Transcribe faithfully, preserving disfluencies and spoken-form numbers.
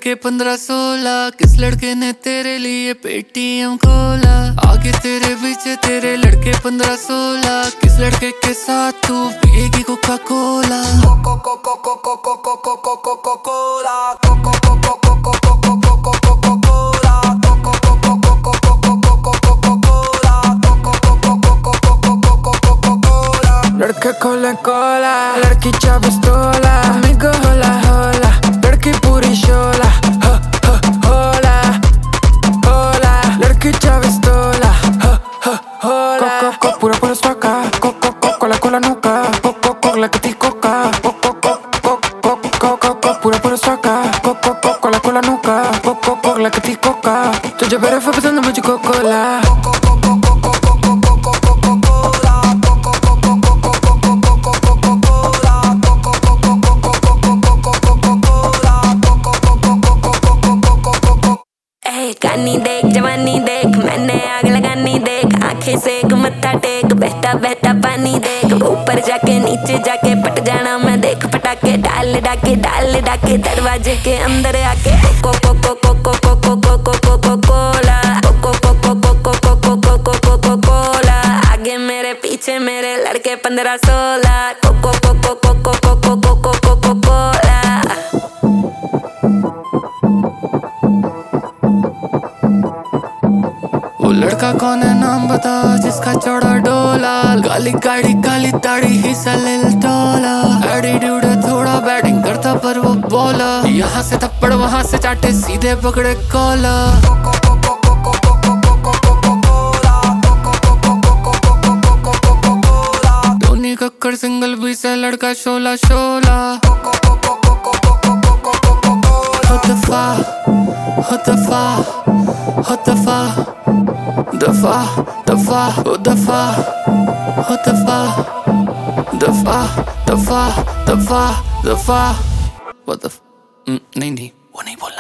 लड़के पंद्रह सोलह, किस लड़के ने तेरे लिए पेटीएम खोला? आगे तेरे पीछे तेरे लड़के पंद्रह सोलह, किस लड़के के साथ तू पिएगी कोका कोला? लड़के खोले कोला, लड़की चा पिस्तोला, amigo होला होला, लड़की पूरी शोला, हो हो होला होला, लड़की चा पिस्तोला, हो हो होला. Coco co pura pura suaca, coco co cola cola nuca, coco co la que te coca, coco co coco coco co pura pura suaca, coco co cola cola nuca, coco co la que te coca. तुझे बर्फ पसंद मुझको Cola. गानी देख जवानी देख, मैंने आग लगानी देख, आंखें सेक मत्था टेक, बहता बहता पानी देख, ऊपर जाके नीचे जाके पट जाना मैं देख, पटाके डाल डाके डाल डाके दरवाजे के अंदर आके coco coco coco coco coco coco cola, coco coco coco coco coco coco cola. आगे मेरे पीछे मेरे लड़के पंद्रह सोलह, coco coco coco coco coco coco cola. वो लड़का कौन है नाम बता जिसका चौड़ा डोला, काली गाड़ी काली दाढ़ी हिस्सा ले टोला, एटीट्यूड है थोड़ा बैटिंग करता पर वो बॉला, यहाँ से थप्पड़ वहाँ से चाटे सीधे पकड़े कॉला. धोनी कक्कर सिंगल भी से लड़का शोला शोला. हो दफा हो दफा हो दफा दफा दफा हो दफा हो दफा दफा दफा दफा दफा. What the f- नहीं नहीं वो नहीं बोल.